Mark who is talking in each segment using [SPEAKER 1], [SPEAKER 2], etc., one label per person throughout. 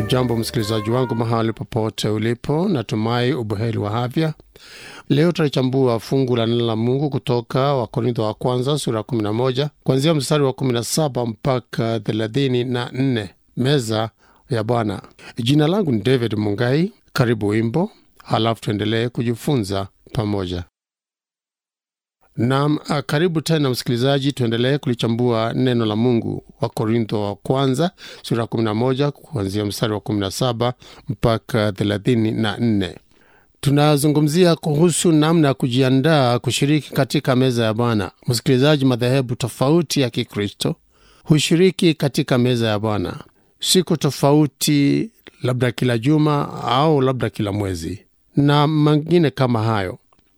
[SPEAKER 1] Ujambo msikilizaji wangu mahali popote ulipo, natumai ubuheri wa afya. Leo tutachambua fungu la neno la Mungu kutoka Wakorintho wa kwanza sura 11 kuanzia mstari wa 17 mpaka 34. Meza ya Bwana. Jina langu ni David Mungai. Karibu wimbo, halafu tuendelee kujifunza pamoja. Naam, karibu tena msikilizaji, tuendelee kulichambua neno la Mungu. Wakorintho wa kwanza sura 11 kuanzia mstari wa 17 mpaka 34. Tunazungumzia kuhusu namna ya kujiandaa kushiriki katika meza ya Bwana. Msikilizaji, madhehebu tofauti ya Kikristo hushiriki katika meza ya Bwana siku tofauti, labda kila juma au labda kila mwezi na mengine kama hayo.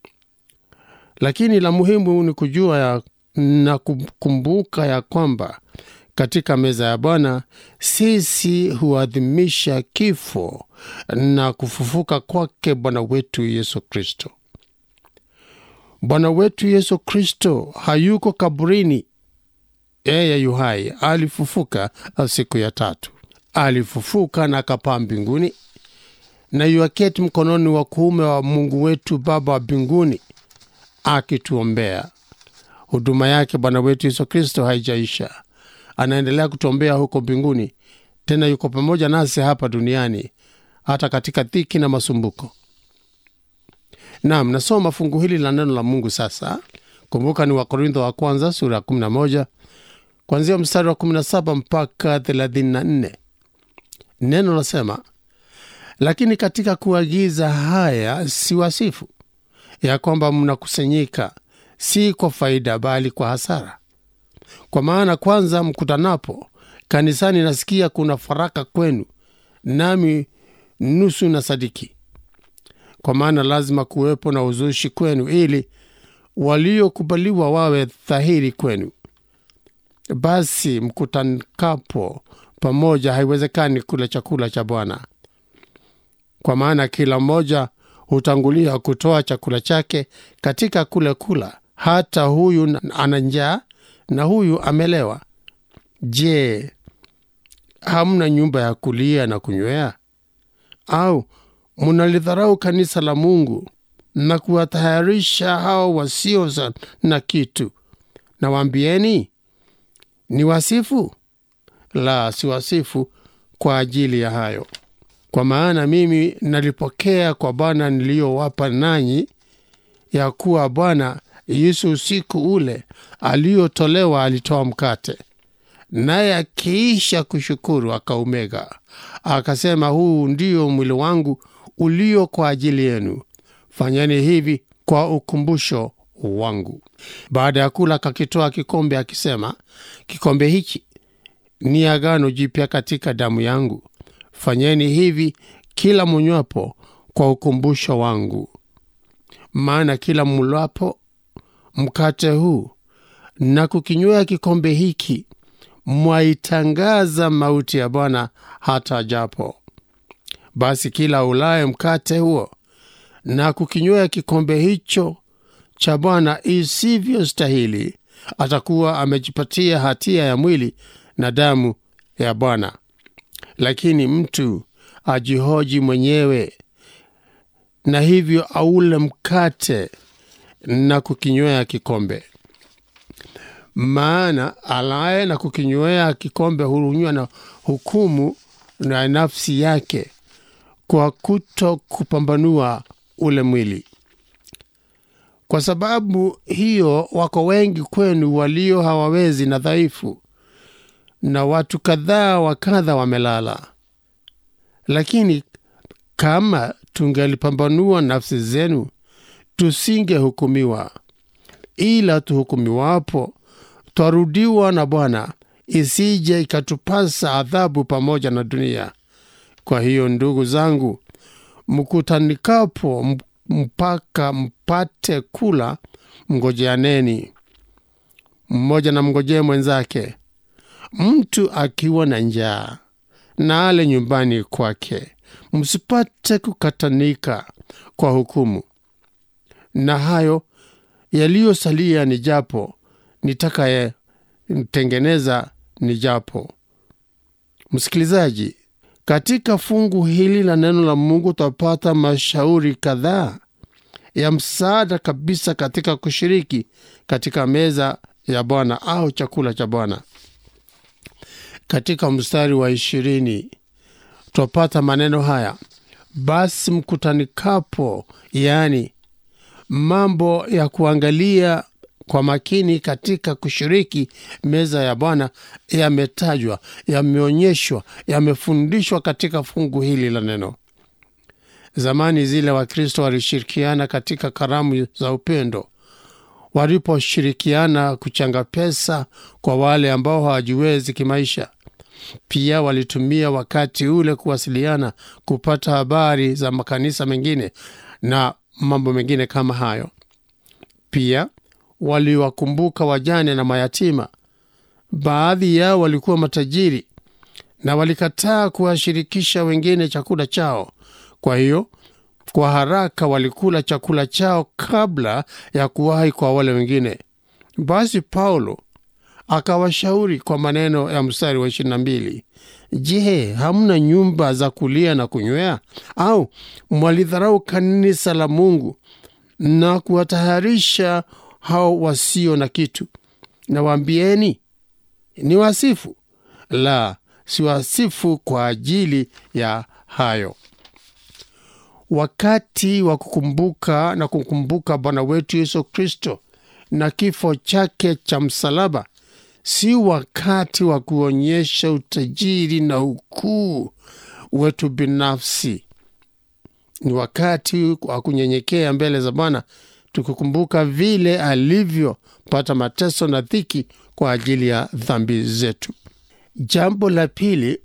[SPEAKER 1] Lakini la muhimu ni kujua na kukumbuka ya kwamba katika meza ya Bwana sisi huadhimisha kifo na kufufuka kwake Bwana wetu Yesu Kristo. Bwana wetu Yesu Kristo hayuko kaburini. Yeye yu hai, alifufuka siku ya tatu. Alifufuka na akapaa mbinguni na yuaketi mkononi wa kuume wa Mungu wetu Baba wa mbinguni akituombea. Huduma yake Bwana wetu Yesu Kristo haijaisha. Anaendelea kutuombea huko mbinguni, tena yuko pamoja nasi hapa duniani hata katika dhiki na masumbuko. Naam, nasoma fungu hili la neno la Mungu sasa. Kumbuka ni Wakorintho wa kwanza sura 11 kuanzia mstari wa 17 mpaka 34. Neno lasema, lakini katika kuagiza haya siwasifu ya kwamba mnakusanyika si kwa faida bali kwa hasara. Kwa maana kwanza mkutanapo kanisani nasikia kuna faraka kwenu, nami nusu na sadiki. Kwa maana lazima kuwepo na uzushi kwenu ili waliokubaliwa wawe dhahiri kwenu. Basi mkutanikapo pamoja haiwezekani kula chakula cha Bwana. Kwa maana kila mmoja hutangulia kutoa chakula chake katika kula, hata huyu ana njaa na huyu amelewa. Je, hamna nyumba ya kulia na kunywea? Au mnalidharau kanisa la Mungu na kuwataharisha hao wasio na kitu? Na waambieni, ni wasifu? La, si wasifu kwa ajili ya hayo. Kwa maana mimi nalipokea kwa Bwana niliyowapa nanyi, ya kuwa Bwana Yesu usiku ule aliotolewa alitoa mkate, naye akiisha kushukuru akaumega, akasema, huu ndio mwili wangu ulio kwa ajili yenu, fanyeni hivi kwa ukumbusho wangu. Baada ya kula akakitoa kikombe akisema, kikombe hiki ni agano jipya katika damu yangu, fanyeni hivi kila mnywapo kwa ukumbusho wangu. Maana kila mlapo mkate huu na kukinywea kikombe hiki, mwaitangaza mauti ya Bwana hata ajapo. Basi kila ulaye mkate huo na kukinywea kikombe hicho cha Bwana isivyo stahili, atakuwa amejipatia hatia ya mwili na damu ya Bwana. Lakini mtu ajihoji mwenyewe, na hivyo aule mkate na kukinywea kikombe. Maana alaye na kukinywea kikombe hurunywa na hukumu na nafsi yake, kwa kuto kupambanua ule mwili. Kwa sababu hiyo wako wengi kwenu walio hawawezi na dhaifu, na watu kadhaa wa kadha wamelala. Lakini kama tungelipambanua nafsi zenu, tusingehukumiwa. Ila tuhukumiwapo, twarudiwa na Bwana, isije ikatupasa adhabu pamoja na dunia. Kwa hiyo ndugu zangu, mkutanikapo mpaka mpate kula, mngojeaneni. Mmoja na mngojee mwenzake. Mtu akiwa na njaa na ale nyumbani kwake, msipate kukatanika kwa hukumu. Na hayo yaliyosalia ni japo nitakaye tengeneza ni japo. Msikilizaji, Katika fungu hili la neno la Mungu tutapata mashauri kadhaa ya msaada kabisa katika kushiriki katika meza ya Bwana au chakula cha Bwana. Katika mstari wa 20 tutapata maneno haya: basi mkutanikapo, yani mambo ya kuangalia kwa makini katika kushiriki meza ya Bwana yametajwa, yameonyeshwa, yamefundishwa katika fungu hili la neno. Zamani zile Wakristo walishirikiana katika karamu za upendo. Waliposhirikiana kuchanga pesa kwa wale ambao hawajiwezi kimaisha. Pia walitumia wakati ule kuwasiliana, kupata habari za makanisa mengine na mambo mengine kama hayo. Pia waliwakumbuka wajane na mayatima. Baadhi yao walikuwa matajiri na walikataa kuwashirikisha wengine chakula chao. Kwa hiyo kwa haraka walikula chakula chao kabla ya kuwahi kwa wale wengine. Basi Paulo akawashauri kwa maneno ya mstari wa 22: je, hamna nyumba za kulia na kunywea? Au mwalidharau kanisa la Mungu na kuwataharisha hao wasio na kitu? Na waambieni, ni wasifu? La, si wasifu kwa ajili ya hayo. Wakati wa kukumbuka na kukumbuka Bwana wetu Yesu Kristo na kifo chake cha msalaba, si wakati wa kuonyesha utajiri na ukuu wetu binafsi. Ni wakati wa kunyenyekea mbele za Bwana, tukikumbuka vile alivyopata mateso na dhiki kwa ajili ya dhambi zetu. Jambo la pili,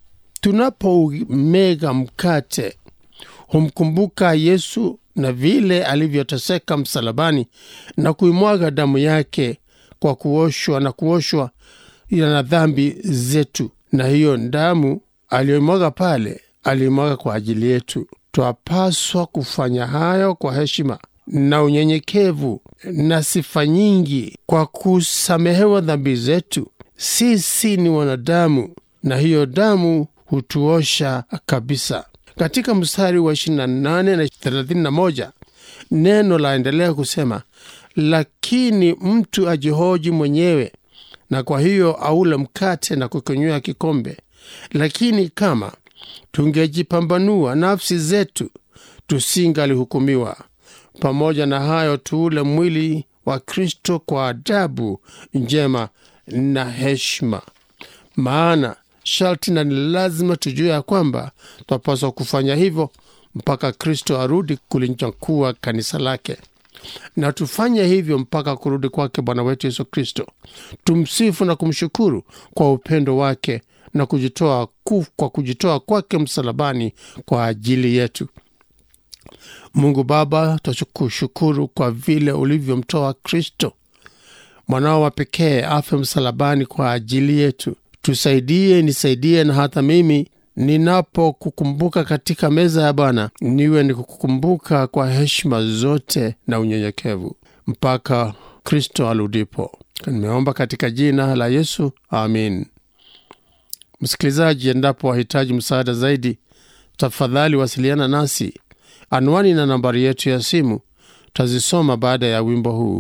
[SPEAKER 1] tunapomega mkate humkumbuka Yesu na vile alivyoteseka msalabani na kuimwaga damu yake kwa kuoshwa na dhambi zetu. Na hiyo damu aliyomwaga pale, alimwaga kwa ajili yetu. Twapaswa kufanya hayo kwa heshima na unyenyekevu na sifa nyingi, kwa kusamehewa dhambi zetu. Sisi ni wanadamu na hiyo damu hutuosha kabisa. Katika mstari wa 28 na 31 neno laendelea kusema: lakini mtu ajihoji mwenyewe, na kwa hiyo aule mkate na kukunywea kikombe. Lakini kama tungejipambanua nafsi zetu, tusingalihukumiwa. Pamoja na hayo, tuule mwili wa Kristo kwa adabu njema na heshima. Maana sharti na ni lazima tujue ya kwamba twapaswa kufanya hivyo mpaka Kristo arudi kulinyakua kanisa lake. Na tufanye hivyo mpaka kurudi kwake Bwana wetu Yesu Kristo. Tumsifu na kumshukuru kwa upendo wake na kujitoa kwake msalabani kwa ajili yetu. Mungu Baba, tukushukuru kwa vile ulivyomtoa Kristo mwanao wa pekee afe msalabani kwa ajili yetu. Tusaidie, nisaidie, na hata mimi ninapokukumbuka katika meza ya Bwana, niwe nikukumbuka kwa heshima zote na unyenyekevu mpaka Kristo arudipo. Nimeomba katika jina la Yesu, amin. Msikilizaji, endapo wahitaji msaada zaidi, tafadhali wasiliana nasi. Anwani na nambari yetu ya simu tazisoma baada ya wimbo huu.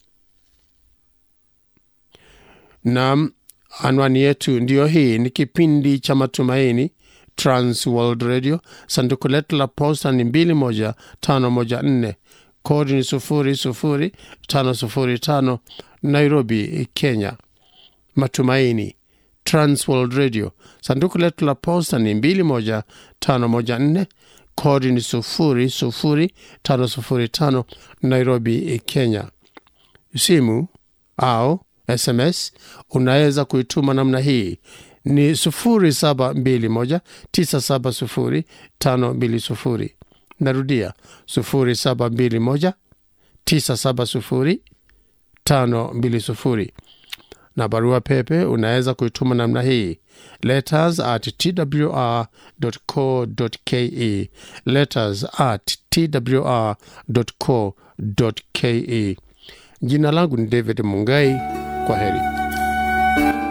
[SPEAKER 1] Na anwani yetu ndiyo hii: ni kipindi cha Matumaini, Trans World Radio, sanduku letu la posta ni 21514, kodi ni 00505, Nairobi, Kenya. Matumaini, Trans World Radio, sanduku letu la posta ni 21514, kodi ni 00505, Nairobi, Kenya. Simu au SMS unaweza kuituma namna hii: ni 0721970520. Narudia, 0721970520. Na barua pepe unaweza kuituma namna hii: letters@twr.co.ke, letters@twr.co.ke. Jina langu ni David Mungai. Kwaheri.